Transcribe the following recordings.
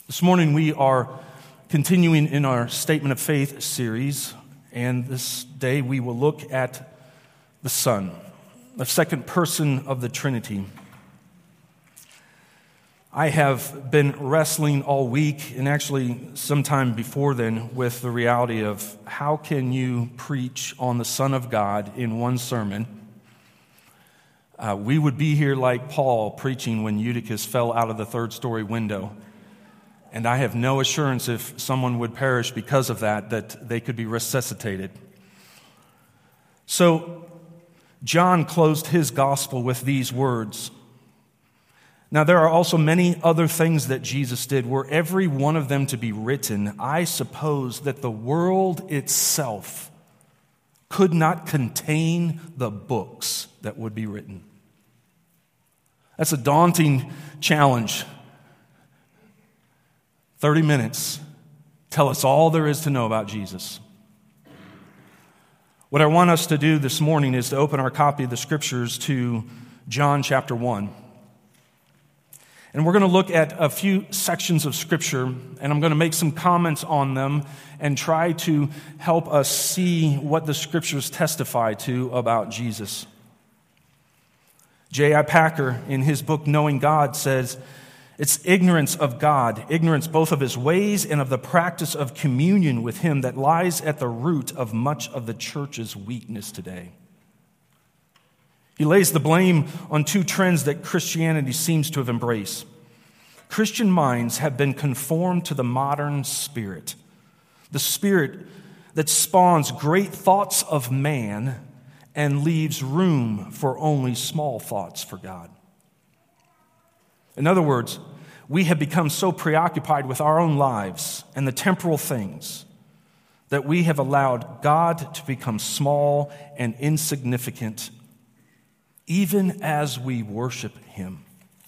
This morning we are continuing in our Statement of Faith series, and this day we will look at the Son, the second person of the Trinity. I have been wrestling all week, and actually sometime before then, with the reality of how can you preach on the Son of God in one sermon. We would be here like Paul preaching when Eutychus fell out of the third-story window. And I have no assurance if someone would perish because of that they could be resuscitated. So, John closed his gospel with these words. Now, there are also many other things that Jesus did. Were every one of them to be written, I suppose that the world itself could not contain the books that would be written. That's a daunting challenge. 30 minutes, tell us all there is to know about Jesus. What I want us to do this morning is to open our copy of the Scriptures to John chapter 1. And we're going to look at a few sections of Scripture, and I'm going to make some comments on them and try to help us see what the Scriptures testify to about Jesus. J.I. Packer, in his book Knowing God, says, it's ignorance of God, ignorance both of His ways and of the practice of communion with Him that lies at the root of much of the church's weakness today. He lays the blame on two trends that Christianity seems to have embraced. Christian minds have been conformed to the modern spirit, the spirit that spawns great thoughts of man and leaves room for only small thoughts for God. In other words, we have become so preoccupied with our own lives and the temporal things that we have allowed God to become small and insignificant even as we worship Him.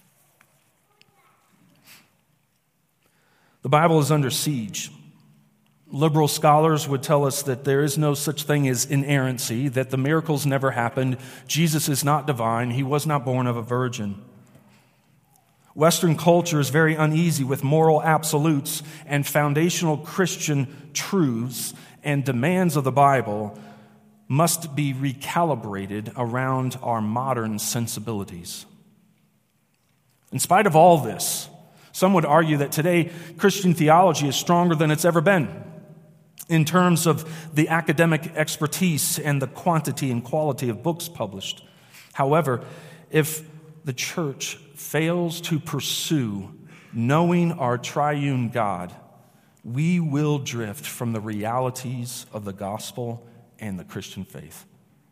The Bible is under siege. Liberal scholars would tell us that there is no such thing as inerrancy, that the miracles never happened, Jesus is not divine, He was not born of a virgin. Western culture is very uneasy with moral absolutes and foundational Christian truths, and demands of the Bible must be recalibrated around our modern sensibilities. In spite of all this, some would argue that today Christian theology is stronger than it's ever been in terms of the academic expertise and the quantity and quality of books published. However, if the church fails to pursue knowing our triune God, we will drift from the realities of the gospel and the Christian faith.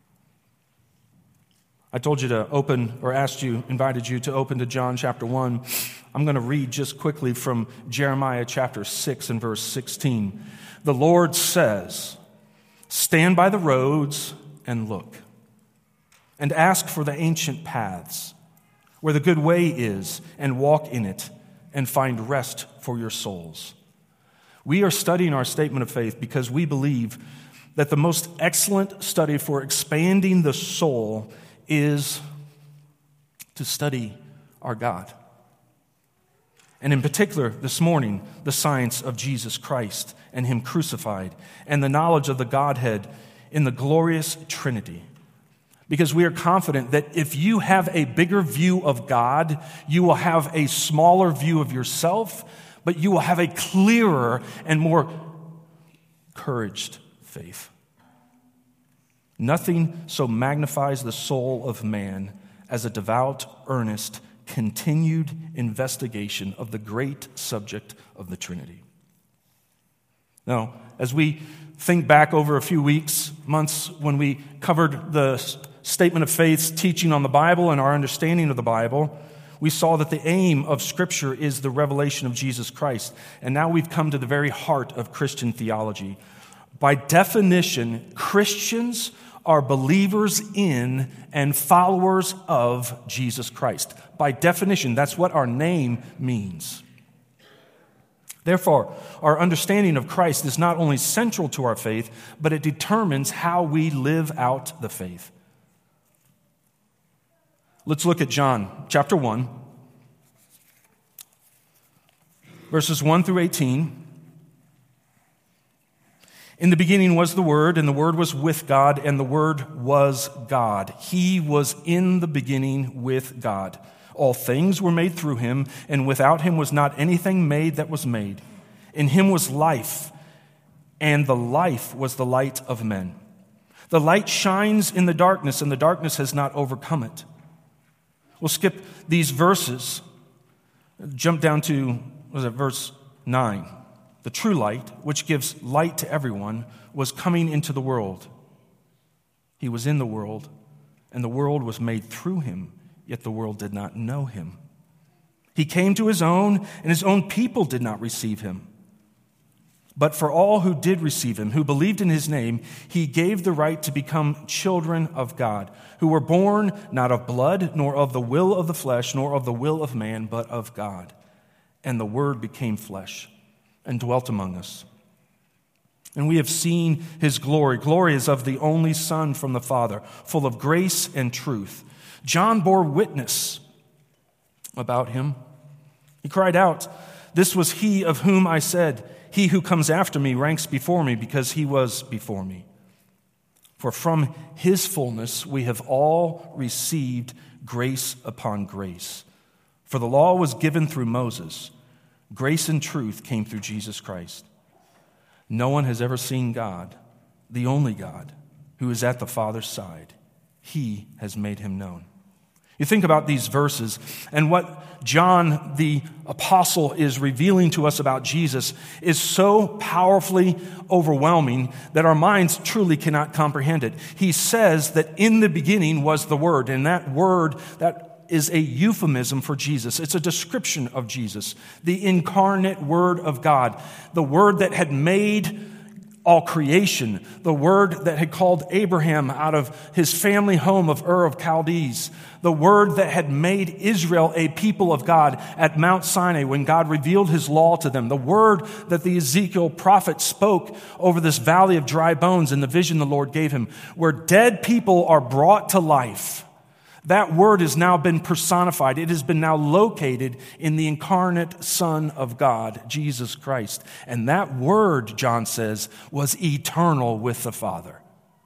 I told you to invited you to open to John chapter 1. I'm going to read just quickly from Jeremiah chapter 6 and verse 16. The Lord says, "Stand by the roads and look, and ask for the ancient paths, where the good way is, and walk in it, and find rest for your souls." We are studying our statement of faith because we believe that the most excellent study for expanding the soul is to study our God. And in particular, this morning, the science of Jesus Christ and Him crucified, and the knowledge of the Godhead in the glorious Trinity. Because we are confident that if you have a bigger view of God, you will have a smaller view of yourself, but you will have a clearer and more encouraged faith. Nothing so magnifies the soul of man as a devout, earnest, continued investigation of the great subject of the Trinity. Now, as we think back over a few weeks, months, when we covered the statement of faith's teaching on the Bible and our understanding of the Bible, we saw that the aim of Scripture is the revelation of Jesus Christ. And now we've come to the very heart of Christian theology. By definition, Christians are believers in and followers of Jesus Christ. By definition, that's what our name means. Therefore, our understanding of Christ is not only central to our faith, but it determines how we live out the faith. Let's look at John chapter 1. verses 1 through 18. In the beginning was the Word, and the Word was with God, and the Word was God. He was in the beginning with God. All things were made through him, and without him was not anything made that was made. In him was life, and the life was the light of men. The light shines in the darkness, and the darkness has not overcome it. We'll skip these verses. Jump down to, verse 9. The true light, which gives light to everyone, was coming into the world. He was in the world, and the world was made through him, yet the world did not know him. He came to his own, and his own people did not receive him. But for all who did receive him, who believed in his name, he gave the right to become children of God, who were born not of blood, nor of the will of the flesh, nor of the will of man, but of God. And the Word became flesh and dwelt among us. And we have seen his glory. Glory is of the only Son from the Father, full of grace and truth. John bore witness about him. He cried out, "This was he of whom I said, 'He who comes after me ranks before me, because he was before me.' For from his fullness we have all received grace upon grace. For the law was given through Moses. Grace and truth came through Jesus Christ. No one has ever seen God, the only God, who is at the Father's side. He has made him known." You think about these verses and what John the apostle is revealing to us about Jesus is so powerfully overwhelming that our minds truly cannot comprehend it. He says that in the beginning was the Word, and that word, that is a euphemism for Jesus. It's a description of Jesus, the incarnate Word of God, the Word that had made all creation, the Word that had called Abraham out of his family home of Ur of Chaldees, the Word that had made Israel a people of God at Mount Sinai when God revealed his law to them, the Word that the Ezekiel prophet spoke over this valley of dry bones in the vision the Lord gave him, where dead people are brought to life. That Word has now been personified. It has been now located in the incarnate Son of God, Jesus Christ. And that Word, John says, was eternal with the Father.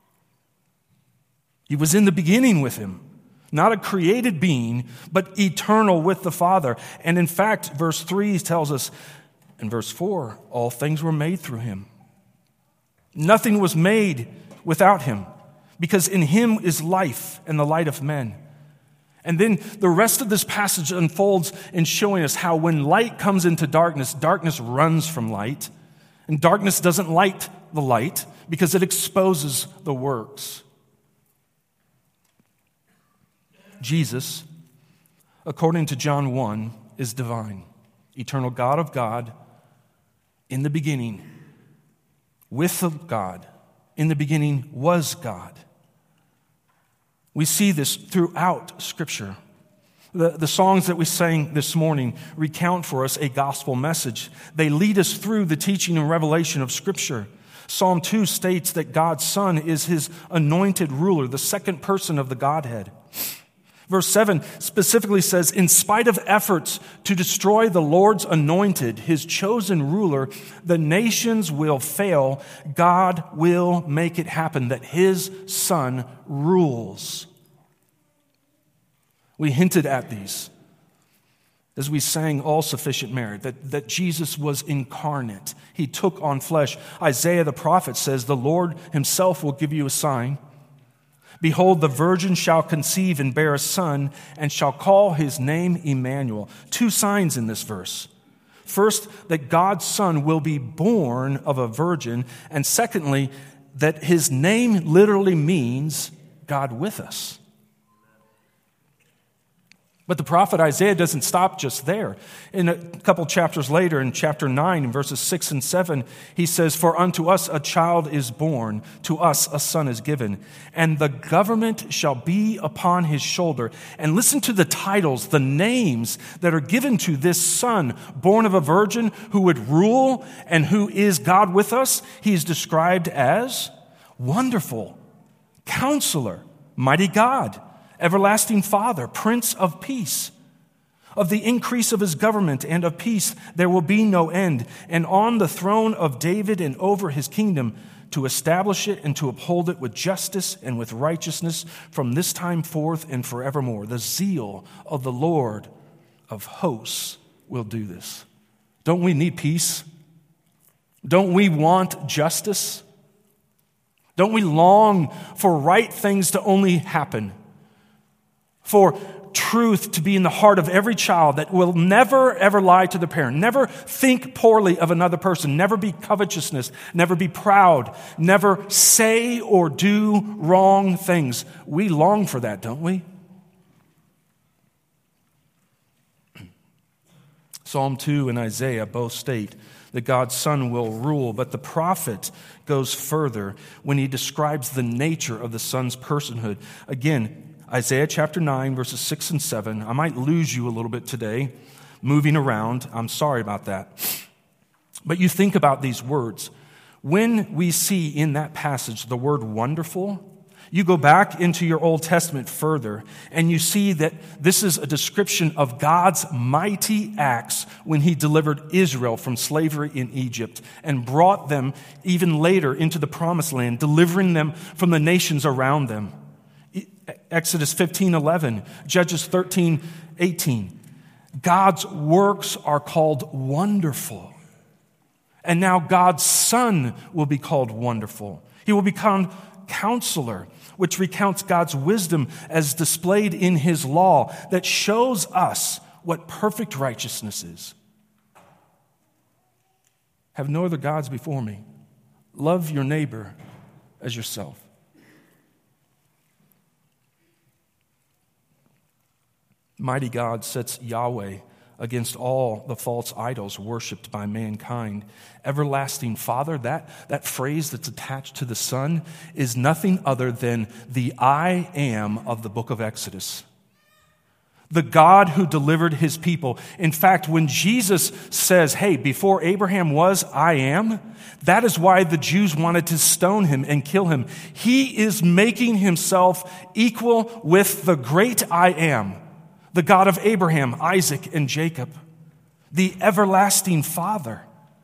He was in the beginning with him, not a created being, but eternal with the Father. And in fact, verse 3 tells us, in verse 4, all things were made through him. Nothing was made without him, because in him is life and the light of men. And then the rest of this passage unfolds in showing us how when light comes into darkness, darkness runs from light. And darkness doesn't like the light because it exposes the works. Jesus, according to John 1, is divine, eternal God of God, in the beginning, with God. In the beginning was God. We see this throughout Scripture. The songs that we sang this morning recount for us a gospel message. They lead us through the teaching and revelation of Scripture. Psalm 2 states that God's Son is his anointed ruler, the second person of the Godhead. Verse 7 specifically says, in spite of efforts to destroy the Lord's anointed, his chosen ruler, the nations will fail. God will make it happen, that his Son rules. We hinted at these as we sang All Sufficient Merit, that Jesus was incarnate. He took on flesh. Isaiah the prophet says, the Lord himself will give you a sign. Behold, the virgin shall conceive and bear a son, and shall call his name Emmanuel. Two signs in this verse. First, that God's Son will be born of a virgin, and secondly, that his name literally means God with us. But the prophet Isaiah doesn't stop just there. In a couple chapters later, in chapter 9, in verses 6 and 7, he says, for unto us a child is born, to us a son is given, and the government shall be upon his shoulder. And listen to the titles, the names that are given to this son, born of a virgin, who would rule and who is God with us. He is described as Wonderful, Counselor, Mighty God, Everlasting Father, Prince of Peace. Of the increase of his government and of peace there will be no end, and on the throne of David and over his kingdom, to establish it and to uphold it with justice and with righteousness from this time forth and forevermore. The zeal of the Lord of hosts will do this. Don't we need peace? Don't we want justice? Don't we long for right things to only happen? For truth to be in the heart of every child that will never, ever lie to the parent, never think poorly of another person, never be covetousness, never be proud, never say or do wrong things. We long for that, don't we? Psalm 2 and Isaiah both state that God's Son will rule, but the prophet goes further when he describes the nature of the Son's personhood. Again, Isaiah chapter 9, verses 6 and 7. I might lose you a little bit today, moving around. I'm sorry about that. But you think about these words. When we see in that passage the word wonderful, you go back into your Old Testament further, and you see that this is a description of God's mighty acts when he delivered Israel from slavery in Egypt and brought them even later into the promised land, delivering them from the nations around them. Exodus 15:11, Judges 13:18. God's works are called wonderful. And now God's Son will be called wonderful. He will become Counselor, which recounts God's wisdom as displayed in his law that shows us what perfect righteousness is. Have no other gods before me. Love your neighbor as yourself. Mighty God sets Yahweh against all the false idols worshipped by mankind. Everlasting Father, that phrase that's attached to the Son is nothing other than the I am of the book of Exodus. The God who delivered his people. In fact, when Jesus says, hey, before Abraham was, I am, that is why the Jews wanted to stone him and kill him. He is making himself equal with the great I am. The God of Abraham, Isaac, and Jacob, the everlasting Father.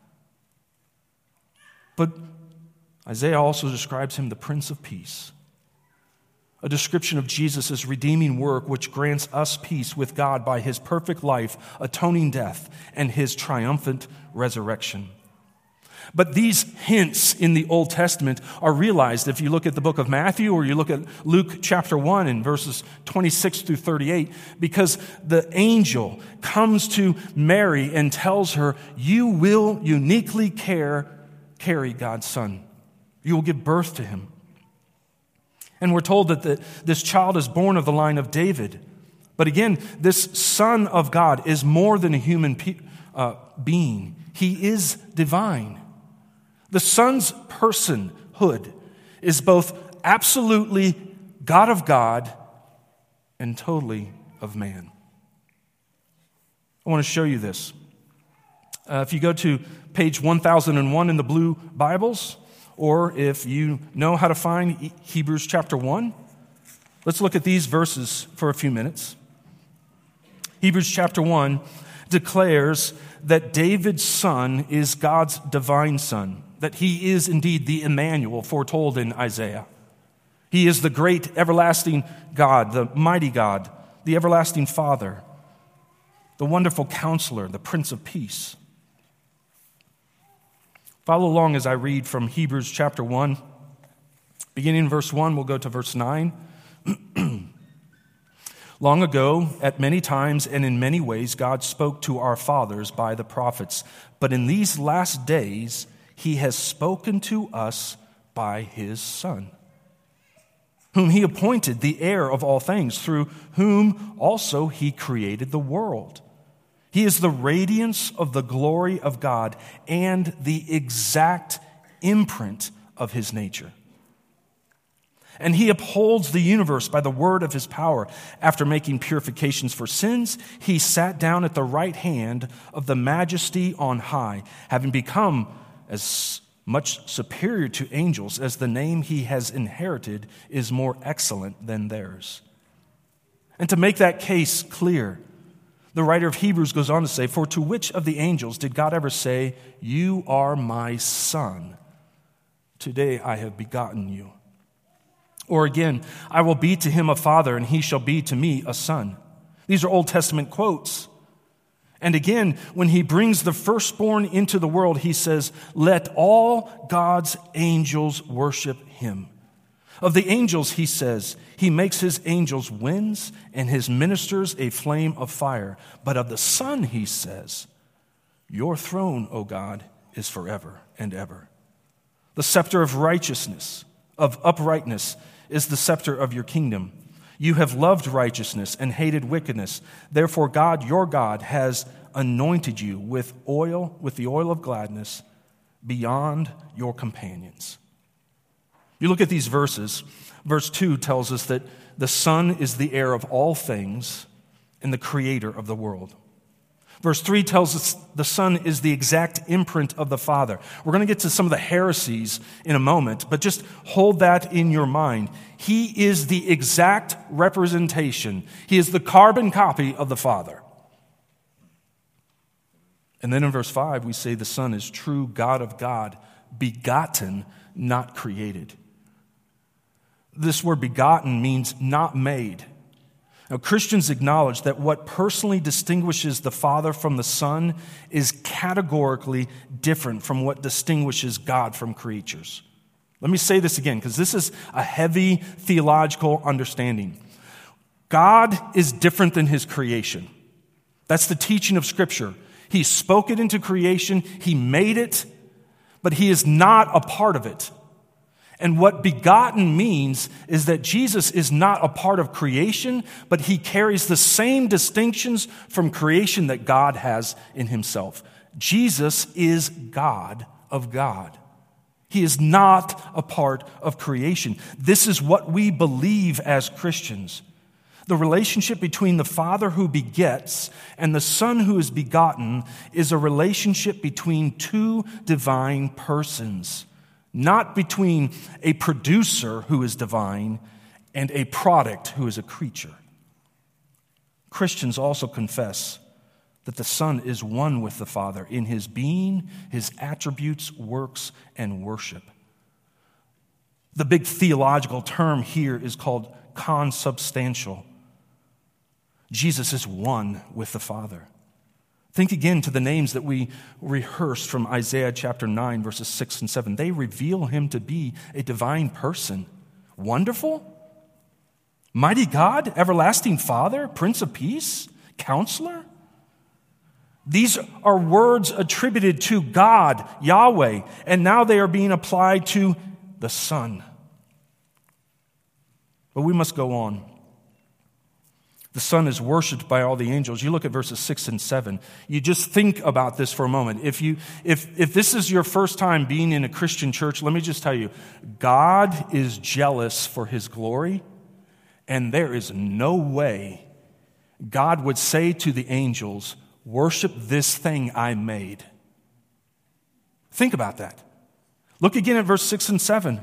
But Isaiah also describes him the Prince of Peace, a description of Jesus' redeeming work which grants us peace with God by his perfect life, atoning death, and his triumphant resurrection. But these hints in the Old Testament are realized if you look at the book of Matthew or you look at Luke chapter 1 and verses 26 through 38, because the angel comes to Mary and tells her, you will uniquely carry God's Son. You will give birth to him. And we're told that this child is born of the line of David. But again, this Son of God is more than a human being. He is divine. The Son's personhood is both absolutely God of God and totally of man. I want to show you this. If you go to page 1001 in the blue Bibles, or if you know how to find Hebrews chapter 1, let's look at these verses for a few minutes. Hebrews chapter 1 declares that David's son is God's divine son, that he is indeed the Emmanuel foretold in Isaiah. He is the great everlasting God, the mighty God, the everlasting Father, the wonderful Counselor, the Prince of Peace. Follow along as I read from Hebrews chapter 1. Beginning in verse 1, we'll go to verse 9. Long ago, at many times and in many ways, God spoke to our fathers by the prophets. But in these last days, he has spoken to us by his Son, whom he appointed the heir of all things, through whom also he created the world. He is the radiance of the glory of God and the exact imprint of his nature. And he upholds the universe by the word of his power. After making purifications for sins, he sat down at the right hand of the Majesty on high, having become as much superior to angels as the name he has inherited is more excellent than theirs. And to make that case clear, The writer of Hebrews goes on to say, for to which of the angels did God ever say, you are my son? Today I have begotten you. Or again, I will be to him a father, and he shall be to me a son. These are Old Testament quotes. And again, when he brings the firstborn into the world, he says, let all God's angels worship him. Of the angels, he says, he makes his angels winds and his ministers a flame of fire. But of the Son, he says, your throne, O God, is forever and ever. The scepter of righteousness, of uprightness, is the scepter of your kingdom. You have loved righteousness and hated wickedness. Therefore, God, your God, has anointed you with the oil of gladness beyond your companions. You look at these verses. Verse 2 tells us that the Son is the heir of all things and the creator of the world. Verse 3 tells us the Son is the exact imprint of the Father. We're going to get to some of the heresies in a moment, but just hold that in your mind. He is the exact representation. He is the carbon copy of the Father. And then in verse 5, we say the Son is true God of God, begotten, not created. This word begotten means not made. Now, Christians acknowledge that what personally distinguishes the Father from the Son is categorically different from what distinguishes God from creatures. Let me say this again, because this is a heavy theological understanding. God is different than his creation. That's the teaching of Scripture. He spoke it into creation, he made it, but he is not a part of it. And what begotten means is that Jesus is not a part of creation, but he carries the same distinctions from creation that God has in himself. Jesus is God of God. He is not a part of creation. This is what we believe as Christians. The relationship between the Father who begets and the Son who is begotten is a relationship between two divine persons. Not between a producer who is divine and a product who is a creature. Christians also confess that the Son is one with the Father in his being, his attributes, works, and worship. The big theological term here is called consubstantial. Jesus is one with the Father. Think again to the names that we rehearsed from Isaiah chapter 9, verses 6 and 7. They reveal him to be a divine person. Wonderful, mighty God, everlasting Father, Prince of Peace, Counselor. These are words attributed to God, Yahweh, and now they are being applied to the Son. But we must go on. The Son is worshiped by all the angels. You look at verses 6 and 7. You just think about this for a moment. If this is your first time being in a Christian church, let me just tell you, God is jealous for his glory, and there is no way God would say to the angels, worship this thing I made. Think about that. Look again at verse 6 and 7.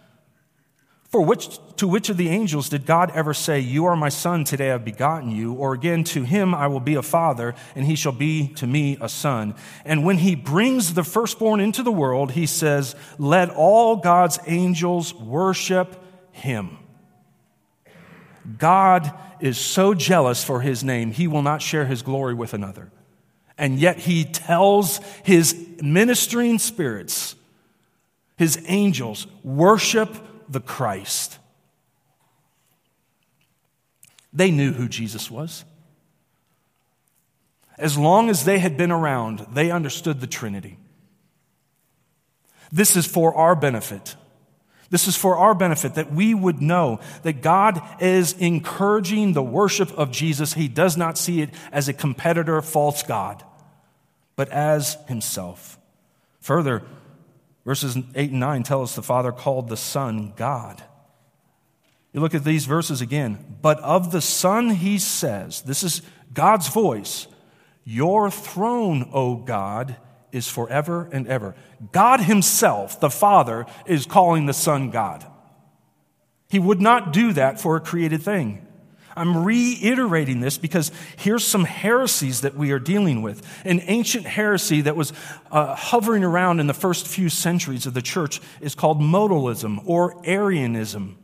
To which of the angels did God ever say, you are my son, today I have begotten you? Or again, to him I will be a father, and he shall be to me a son. And when he brings the firstborn into the world, he says, let all God's angels worship him. God is so jealous for his name, he will not share his glory with another. And yet he tells his ministering spirits, his angels, worship the Christ. They knew who Jesus was. As long as they had been around, they understood the Trinity. This is for our benefit. This is for our benefit, that we would know that God is encouraging the worship of Jesus. He does not see it as a competitor, false God, but as himself. Further, verses 8 and 9 tell us the Father called the Son God. You look at these verses again. But of the Son he says, this is God's voice, your throne, O God, is forever and ever. God himself, the Father, is calling the Son God. He would not do that for a created thing. I'm reiterating this because here's some heresies that we are dealing with. An ancient heresy that was hovering around in the first few centuries of the church is called modalism or Arianism.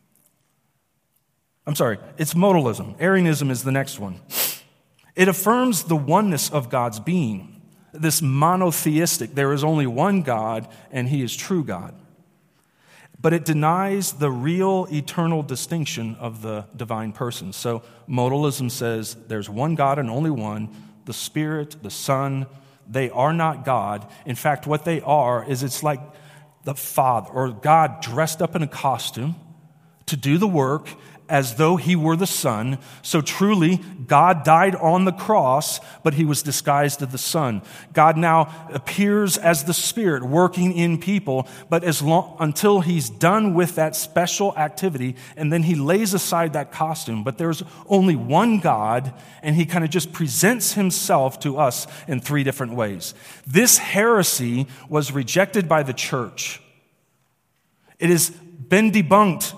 I'm sorry, it's modalism. Arianism is the next one. It affirms the oneness of God's being, this monotheistic, there is only one God and he is true God. But it denies the real eternal distinction of the divine persons. So modalism says there's one God and only one, the Spirit, the Son. They are not God. In fact, what they are is it's like the Father or God dressed up in a costume to do the work as though he were the Son. So truly, God died on the cross, but he was disguised as the Son. God now appears as the Spirit working in people, but until he's done with that special activity, and then he lays aside that costume. But there's only one God, and he kind of just presents himself to us in three different ways. This heresy was rejected by the church. It has been debunked.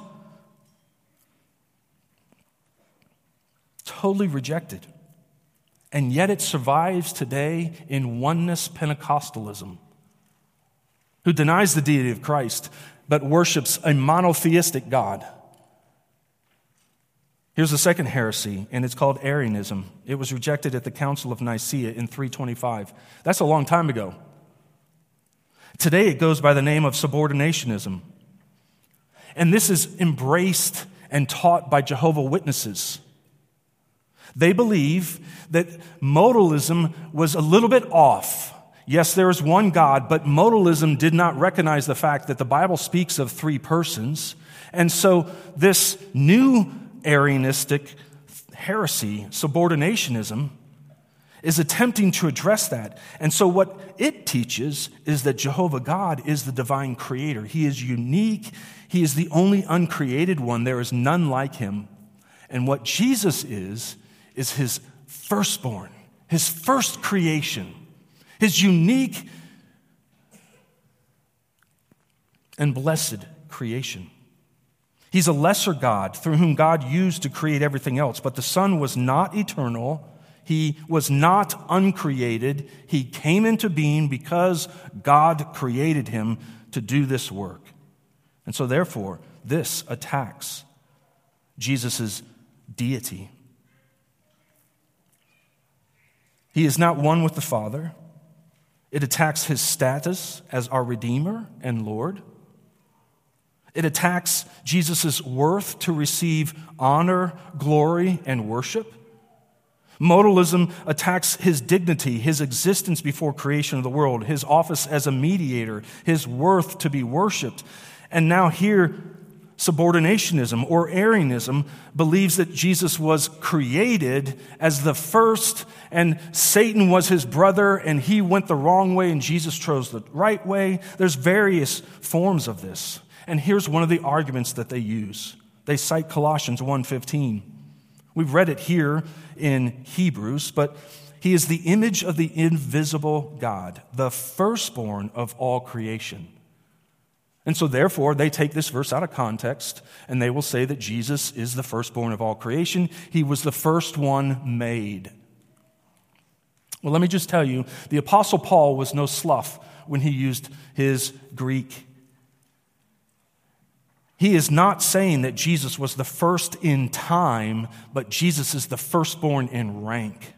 Totally rejected. And yet it survives today in oneness Pentecostalism, who denies the deity of Christ, but worships a monotheistic God. Here's the second heresy, and it's called Arianism. It was rejected at the Council of Nicaea in 325. That's a long time ago. Today it goes by the name of subordinationism. And this is embraced and taught by Jehovah's Witnesses. They believe that modalism was a little bit off. Yes, there is one God, but modalism did not recognize the fact that the Bible speaks of three persons. And so this new Arianistic heresy, subordinationism, is attempting to address that. And so what it teaches is that Jehovah God is the divine creator. He is unique. He is the only uncreated one. There is none like him. And what Jesus is his firstborn, his first creation, his unique and blessed creation. He's a lesser God through whom God used to create everything else, but the Son was not eternal. He was not uncreated. He came into being because God created him to do this work. And so therefore, this attacks Jesus' deity. He is not one with the Father. It attacks his status as our Redeemer and Lord. It attacks Jesus' worth to receive honor, glory, and worship. Modalism attacks his dignity, his existence before creation of the world, his office as a mediator, his worth to be worshiped. And now here, subordinationism or Arianism believes that Jesus was created as the first and Satan was his brother and he went the wrong way and Jesus chose the right way. There's various forms of this. And here's one of the arguments that they use. They cite Colossians 1:15. We've read it here in Hebrews, but he is the image of the invisible God, the firstborn of all creation. And so therefore, they take this verse out of context, and they will say that Jesus is the firstborn of all creation. He was the first one made. Well, let me just tell you, the Apostle Paul was no slough when he used his Greek. He is not saying that Jesus was the first in time, but Jesus is the firstborn in rank.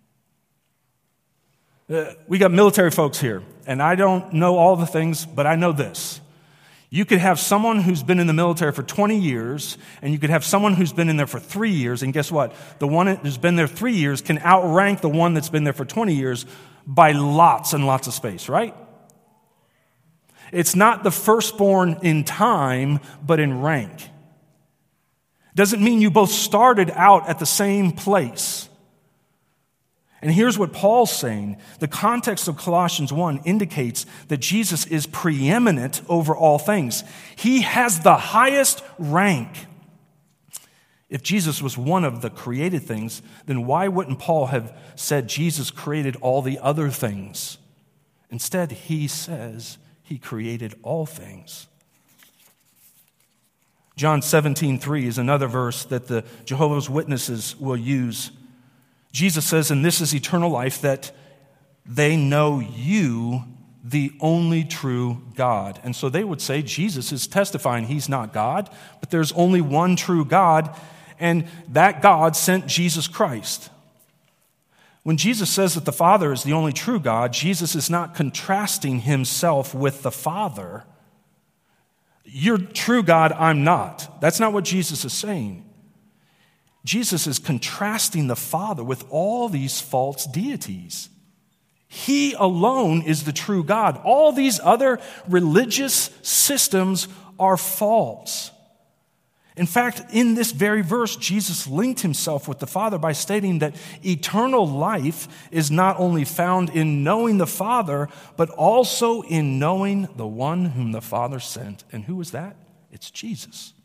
We got military folks here, and I don't know all the things, but I know this. You could have someone who's been in the military for 20 years, and you could have someone who's been in there for 3 years, and guess what? The one who's been there 3 years can outrank the one that's been there for 20 years by lots and lots of space, right? It's not the firstborn in time, but in rank. Doesn't mean you both started out at the same place. And here's what Paul's saying. The context of Colossians 1 indicates that Jesus is preeminent over all things. He has the highest rank. If Jesus was one of the created things, then why wouldn't Paul have said Jesus created all the other things? Instead, he says he created all things. John 17:3 is another verse that the Jehovah's Witnesses will use. Jesus says, and this is eternal life, that they know you, the only true God. And so they would say Jesus is testifying he's not God, but there's only one true God, and that God sent Jesus Christ. When Jesus says that the Father is the only true God, Jesus is not contrasting himself with the Father. You're true God, I'm not. That's not what Jesus is saying. Jesus is contrasting the Father with all these false deities. He alone is the true God. All these other religious systems are false. In fact, in this very verse, Jesus linked himself with the Father by stating that eternal life is not only found in knowing the Father, but also in knowing the one whom the Father sent. And who is that? It's Jesus.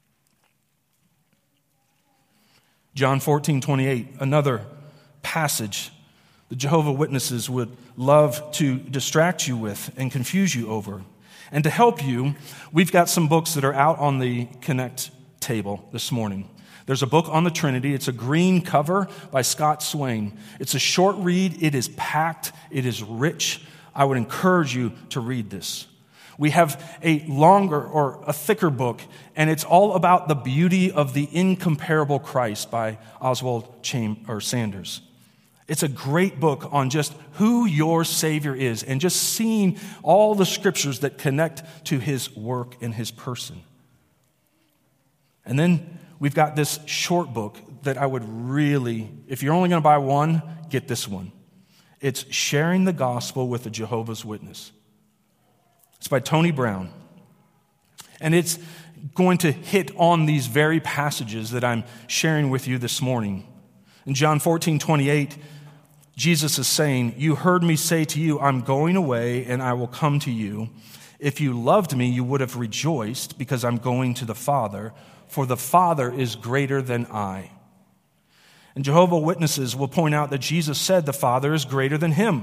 John 14:28, another passage the Jehovah's Witnesses would love to distract you with and confuse you over. And to help you, we've got some books that are out on the Connect table this morning. There's a book on the Trinity. It's a green cover by Scott Swain. It's a short read. It is packed. It is rich. I would encourage you to read this. We have a longer or a thicker book, and it's all about the beauty of the incomparable Christ by Oswald Sanders. It's a great book on just who your Savior is and just seeing all the scriptures that connect to his work and his person. And then we've got this short book that I would really, if you're only going to buy one, get this one. It's Sharing the Gospel with a Jehovah's Witness. It's by Tony Brown. And it's going to hit on these very passages that I'm sharing with you this morning. In John 14:28, Jesus is saying, "You heard me say to you, I'm going away and I will come to you. If you loved me, you would have rejoiced because I'm going to the Father, for the Father is greater than I." And Jehovah's Witnesses will point out that Jesus said the Father is greater than him.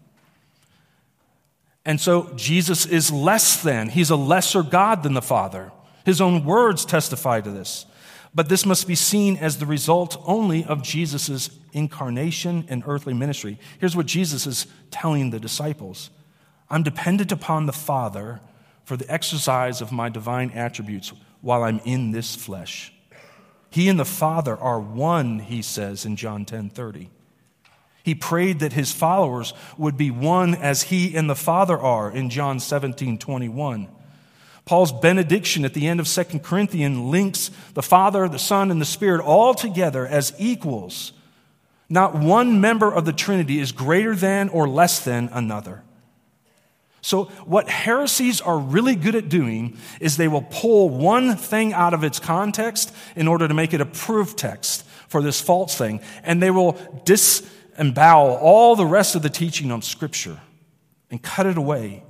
And so Jesus is less than. He's a lesser God than the Father. His own words testify to this. But this must be seen as the result only of Jesus' incarnation and earthly ministry. Here's what Jesus is telling the disciples. I'm dependent upon the Father for the exercise of my divine attributes while I'm in this flesh. He and the Father are one, he says in John 10:30. He prayed that his followers would be one as he and the Father are in John 17:21. Paul's benediction at the end of 2 Corinthians links the Father, the Son, and the Spirit all together as equals. Not one member of the Trinity is greater than or less than another. So what heresies are really good at doing is they will pull one thing out of its context in order to make it a proof text for this false thing, and they will disembowel all the rest of the teaching on Scripture and cut it away.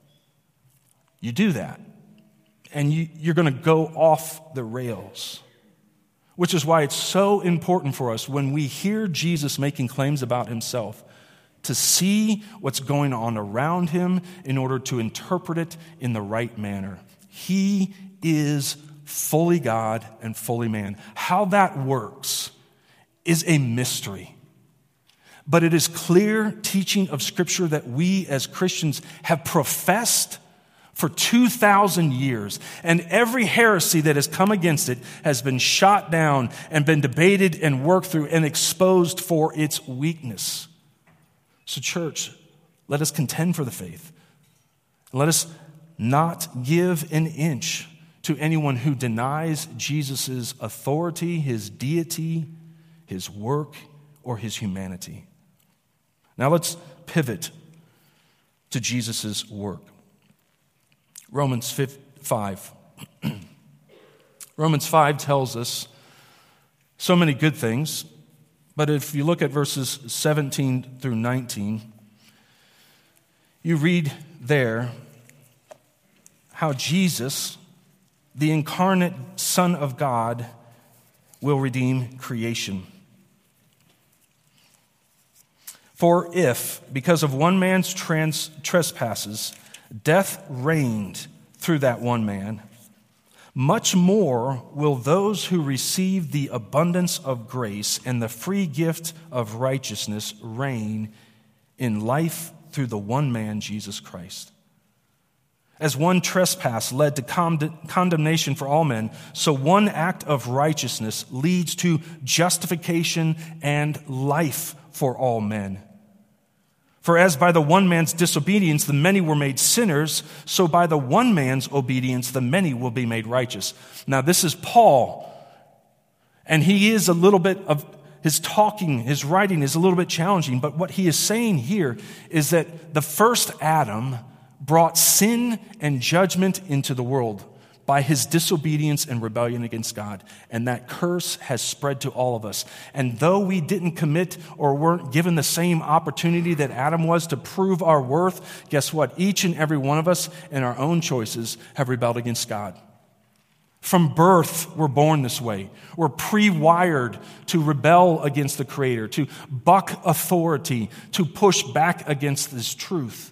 You do that, and you're going to go off the rails, which is why it's so important for us when we hear Jesus making claims about himself to see what's going on around him in order to interpret it in the right manner. He is fully God and fully man. How that works is a mystery. But it is clear teaching of Scripture that we as Christians have professed for 2,000 years. And every heresy that has come against it has been shot down and been debated and worked through and exposed for its weakness. So church, let us contend for the faith. Let us not give an inch to anyone who denies Jesus' authority, his deity, his work, or his humanity. Now let's pivot to Jesus' work. Romans 5. Romans 5 tells us so many good things. But if you look at verses 17 through 19, you read there how Jesus, the incarnate Son of God, will redeem creation. For if, because of one man's trespasses, death reigned through that one man, much more will those who receive the abundance of grace and the free gift of righteousness reign in life through the one man, Jesus Christ. As one trespass led to condemnation for all men, so one act of righteousness leads to justification and life for all men. For as by the one man's disobedience the many were made sinners, so by the one man's obedience the many will be made righteous. Now this is Paul, and he is a little bit of his talking, his writing is a little bit challenging, but what he is saying here is that the first Adam brought sin and judgment into the world by his disobedience and rebellion against God. And that curse has spread to all of us. And though we didn't commit or weren't given the same opportunity that Adam was to prove our worth, guess what? Each and every one of us in our own choices have rebelled against God. From birth, we're born this way. We're pre-wired to rebel against the Creator, to buck authority, to push back against this truth.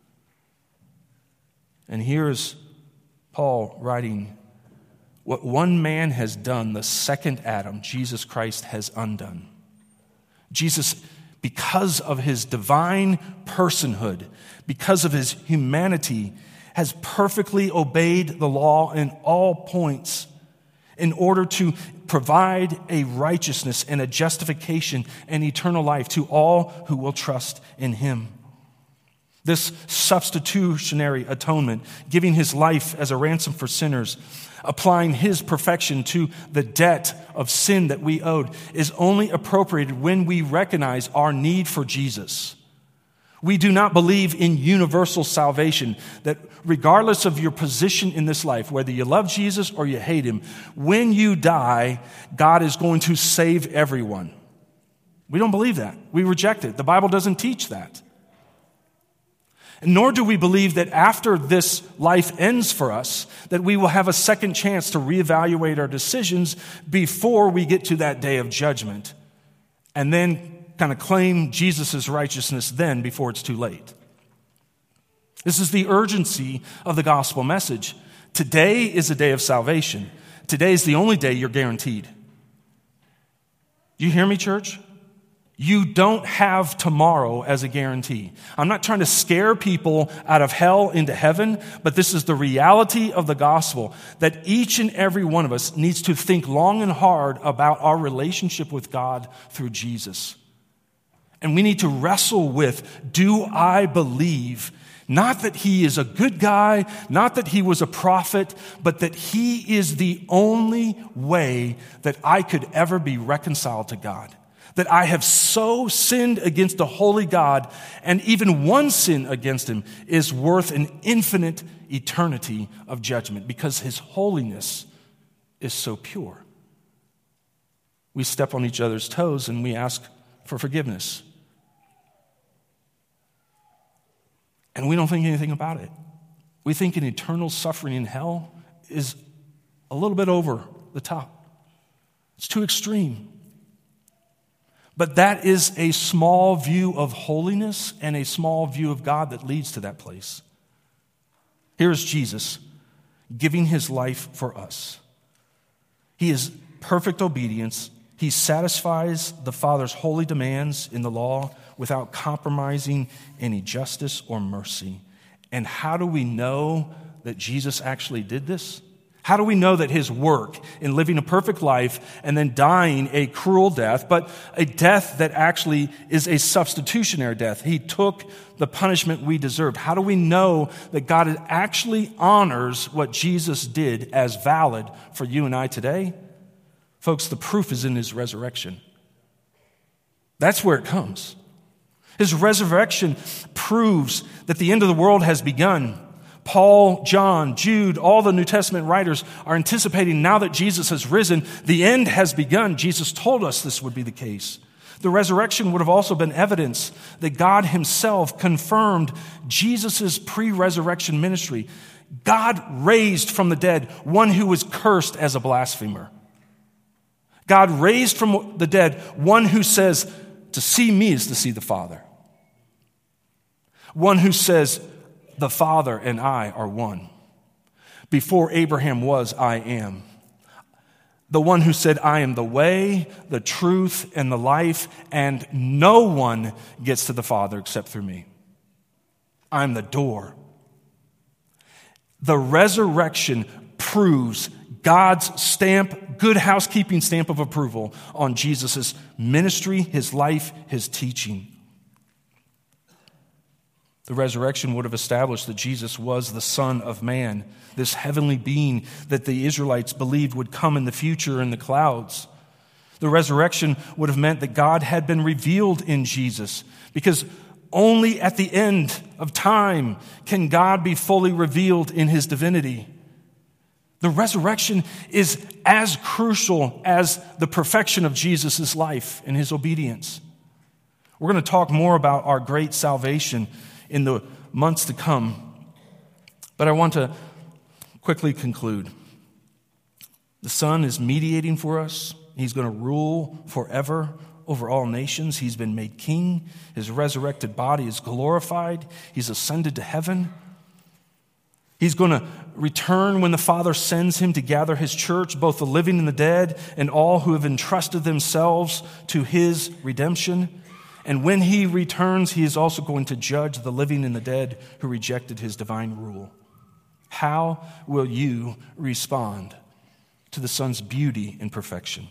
And here's Paul writing, what one man has done, the second Adam, Jesus Christ, has undone. Jesus, because of his divine personhood, because of his humanity, has perfectly obeyed the law in all points in order to provide a righteousness and a justification and eternal life to all who will trust in him. This substitutionary atonement, giving his life as a ransom for sinners, applying his perfection to the debt of sin that we owed, is only appropriated when we recognize our need for Jesus. We do not believe in universal salvation, that regardless of your position in this life, whether you love Jesus or you hate him, when you die, God is going to save everyone. We don't believe that. We reject it. The Bible doesn't teach that. Nor do we believe that after this life ends for us, that we will have a second chance to reevaluate our decisions before we get to that day of judgment, and then kind of claim Jesus' righteousness then before it's too late. This is the urgency of the gospel message. Today is a day of salvation. Today is the only day you're guaranteed. Do you hear me, church? You don't have tomorrow as a guarantee. I'm not trying to scare people out of hell into heaven, but this is the reality of the gospel, that each and every one of us needs to think long and hard about our relationship with God through Jesus. And we need to wrestle with, do I believe, not that he is a good guy, not that he was a prophet, but that he is the only way that I could ever be reconciled to God. That I have so sinned against a holy God, and even one sin against him is worth an infinite eternity of judgment because his holiness is so pure. We step on each other's toes and we ask for forgiveness. And we don't think anything about it. We think an eternal suffering in hell is a little bit over the top. It's too extreme. But that is a small view of holiness and a small view of God that leads to that place. Here is Jesus giving his life for us. He is perfect obedience. He satisfies the Father's holy demands in the law without compromising any justice or mercy. And how do we know that Jesus actually did this? How do we know that his work in living a perfect life and then dying a cruel death, but a death that actually is a substitutionary death? He took the punishment we deserved. How do we know that God actually honors what Jesus did as valid for you and I today? Folks, the proof is in his resurrection. That's where it comes. His resurrection proves that the end of the world has begun. Paul, John, Jude, all the New Testament writers are anticipating now that Jesus has risen, the end has begun. Jesus told us this would be the case. The resurrection would have also been evidence that God himself confirmed Jesus' pre-resurrection ministry. God raised from the dead one who was cursed as a blasphemer. God raised from the dead one who says, to see me is to see the Father. One who says, the Father and I are one. Before Abraham was, I am. The one who said, I am the way, the truth, and the life, and no one gets to the Father except through me. I'm the door. The resurrection proves God's stamp, good housekeeping stamp of approval on Jesus' ministry, his life, his teaching. The resurrection would have established that Jesus was the Son of Man, this heavenly being that the Israelites believed would come in the future in the clouds. The resurrection would have meant that God had been revealed in Jesus, because only at the end of time can God be fully revealed in his divinity. The resurrection is as crucial as the perfection of Jesus' life and his obedience. We're going to talk more about our great salvation in the months to come, but I want to quickly conclude. The Son is mediating for us. He's going to rule forever over all nations. He's been made king. His resurrected body is glorified. He's ascended to heaven. He's going to return when the Father sends him to gather his church, both the living and the dead, and all who have entrusted themselves to his redemption. And when he returns, he is also going to judge the living and the dead who rejected his divine rule. How will you respond to the Son's beauty and perfection?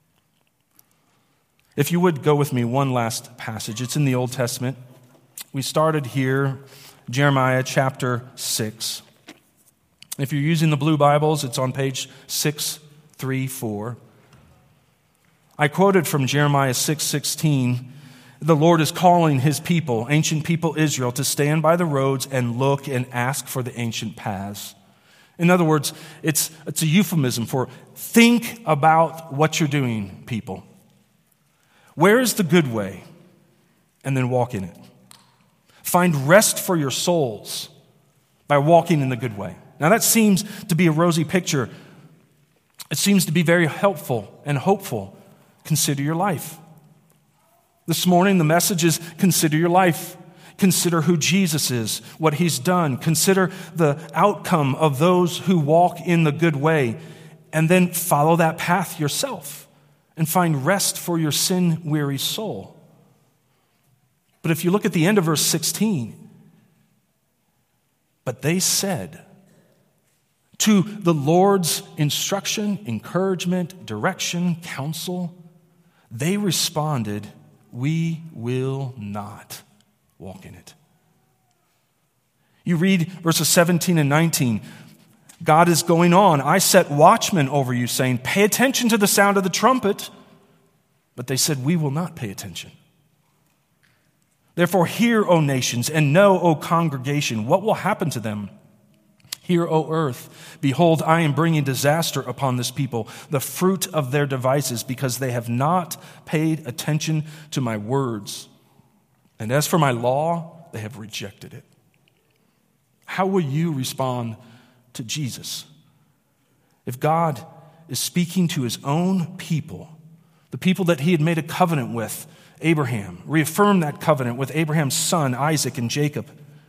If you would go with me one last passage. It's in the Old Testament. We started here, Jeremiah chapter 6. If you're using the blue Bibles, it's on page 634. I quoted from Jeremiah 6:16. The Lord is calling his people, ancient people Israel, to stand by the roads and look and ask for the ancient paths. In other words, it's a euphemism for think about what you're doing, people. Where is the good way? And then walk in it. Find rest for your souls by walking in the good way. Now that seems to be a rosy picture. It seems to be very helpful and hopeful. Consider your life. This morning, the message is consider your life. Consider who Jesus is, what he's done. Consider the outcome of those who walk in the good way. And then follow that path yourself and find rest for your sin-weary soul. But if you look at the end of verse 16, but they said, to the Lord's instruction, encouragement, direction, counsel, they responded, we will not walk in it. You read verses 17 and 19. God is going on. I set watchmen over you, saying, pay attention to the sound of the trumpet. But they said, we will not pay attention. Therefore, hear, O nations, and know, O congregation, what will happen to them. Hear, O earth, behold, I am bringing disaster upon this people, the fruit of their devices, because they have not paid attention to my words. And as for my law, they have rejected it. How will you respond to Jesus? If God is speaking to his own people, the people that he had made a covenant with, Abraham, reaffirmed that covenant with Abraham's son, Isaac and Jacob.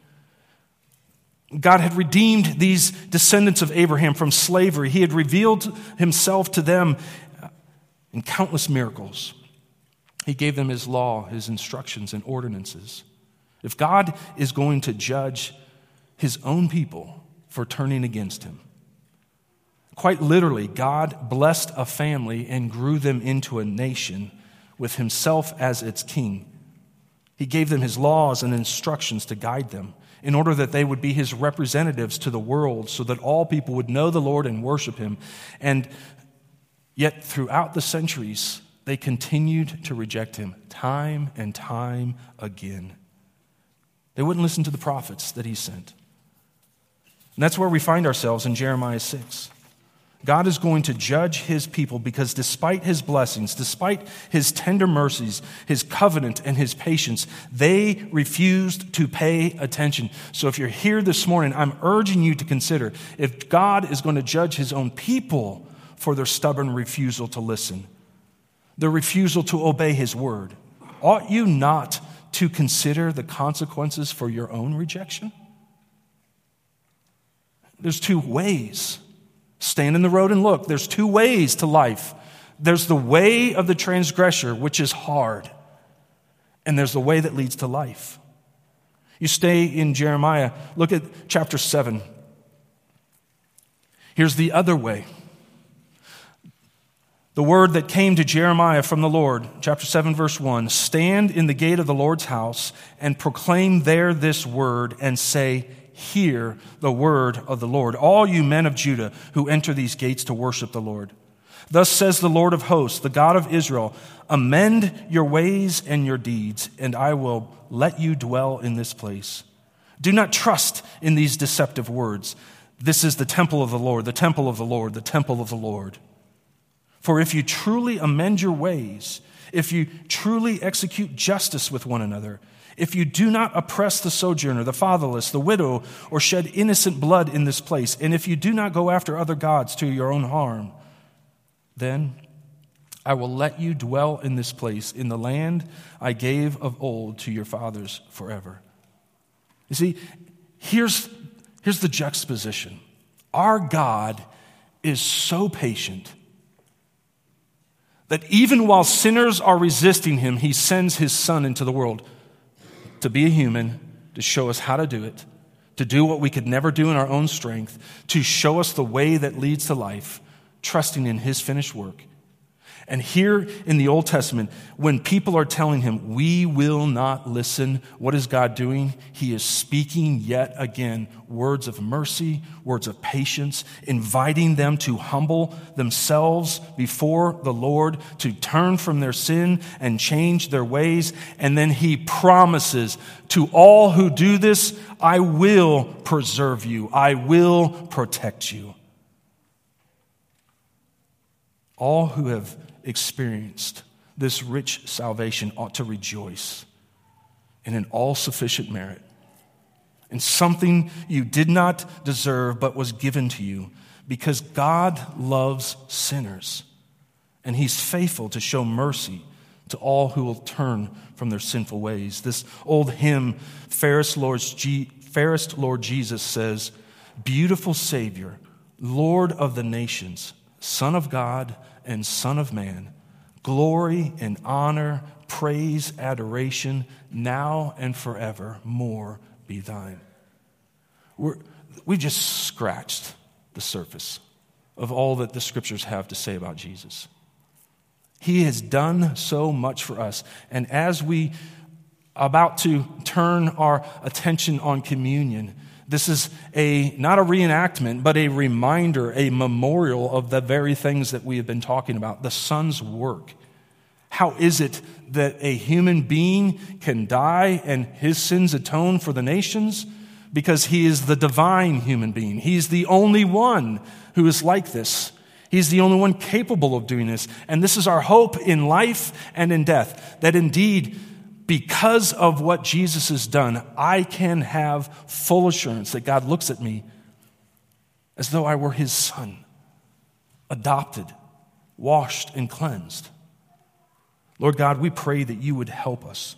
God had redeemed these descendants of Abraham from slavery. He had revealed himself to them in countless miracles. He gave them his law, his instructions, and ordinances. If God is going to judge his own people for turning against him, quite literally, God blessed a family and grew them into a nation with himself as its king. He gave them his laws and instructions to guide them in order that they would be his representatives to the world so that all people would know the Lord and worship him. And yet throughout the centuries, they continued to reject him time and time again. They wouldn't listen to the prophets that he sent. And that's where we find ourselves in Jeremiah 6. God is going to judge his people because despite his blessings, despite his tender mercies, his covenant, and his patience, they refused to pay attention. So if you're here this morning, I'm urging you to consider if God is going to judge his own people for their stubborn refusal to listen, their refusal to obey his word, ought you not to consider the consequences for your own rejection? There's two ways. Stand in the road and look. There's two ways to life. There's the way of the transgressor, which is hard. And there's the way that leads to life. You stay in Jeremiah. Look at chapter 7. Here's the other way. The word that came to Jeremiah from the Lord, chapter 7, verse 1, stand in the gate of the Lord's house and proclaim there this word and say, hear the word of the Lord, all you men of Judah who enter these gates to worship the Lord. Thus says the Lord of hosts, the God of Israel, amend your ways and your deeds, and I will let you dwell in this place. Do not trust in these deceptive words. This is the temple of the Lord, the temple of the Lord, the temple of the Lord. For if you truly amend your ways, if you truly execute justice with one another, if you do not oppress the sojourner, the fatherless, the widow, or shed innocent blood in this place, and if you do not go after other gods to your own harm, then I will let you dwell in this place, in the land I gave of old to your fathers forever. You see, here's the juxtaposition. Our God is so patient that even while sinners are resisting him, he sends his son into the world to be a human, to show us how to do it, to do what we could never do in our own strength, to show us the way that leads to life, trusting in his finished work. And here in the Old Testament, when people are telling him, we will not listen, what is God doing? He is speaking yet again words of mercy, words of patience, inviting them to humble themselves before the Lord, to turn from their sin and change their ways. And then he promises to all who do this, I will preserve you. I will protect you. All who have experienced this rich salvation ought to rejoice in an all-sufficient merit, in something you did not deserve but was given to you, because God loves sinners, and he's faithful to show mercy to all who will turn from their sinful ways. This old hymn, Fairest Lord Jesus, says, beautiful Savior, Lord of the nations, Son of God and Son of Man, glory and honor, praise, adoration, now and forever more be thine. We just scratched the surface of all that the scriptures have to say about Jesus. He has done so much for us. And as we about to turn our attention on communion, this is not a reenactment, but a reminder, a memorial of the very things that we have been talking about, the Son's work. How is it that a human being can die and his sins atone for the nations? Because he is the divine human being. He's the only one who is like this. He's the only one capable of doing this. And this is our hope in life and in death, that indeed, because of what Jesus has done, I can have full assurance that God looks at me as though I were his son, adopted, washed, and cleansed. Lord God, we pray that you would help us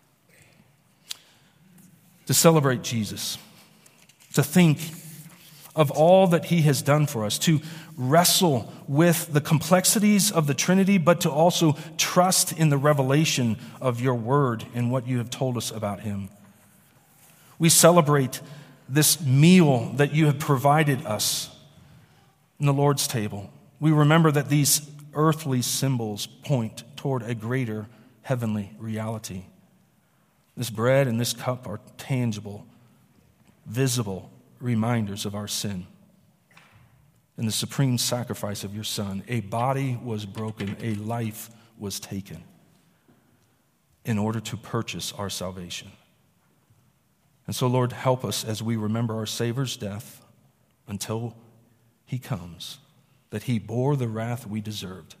to celebrate Jesus, to think of all that he has done for us, to wrestle with the complexities of the Trinity, but to also trust in the revelation of your word and what you have told us about him. We celebrate this meal that you have provided us in the Lord's table. We remember that these earthly symbols point toward a greater heavenly reality. This bread and this cup are tangible, visible reminders of our sin and the supreme sacrifice of your Son. A body was broken, a life was taken in order to purchase our salvation. And so, Lord, help us as we remember our Savior's death until he comes, that he bore the wrath we deserved.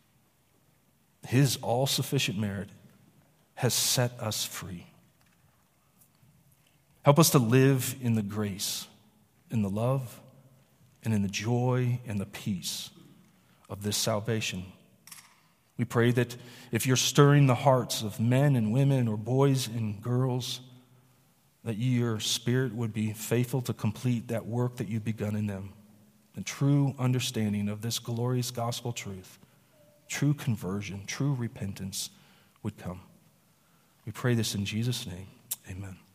His all-sufficient merit has set us free. Help us to live in the grace, in the love, and in the joy and the peace of this salvation. We pray that if you're stirring the hearts of men and women or boys and girls, that your Spirit would be faithful to complete that work that you've begun in them. The true understanding of this glorious gospel truth, true conversion, true repentance would come. We pray this in Jesus' name. Amen.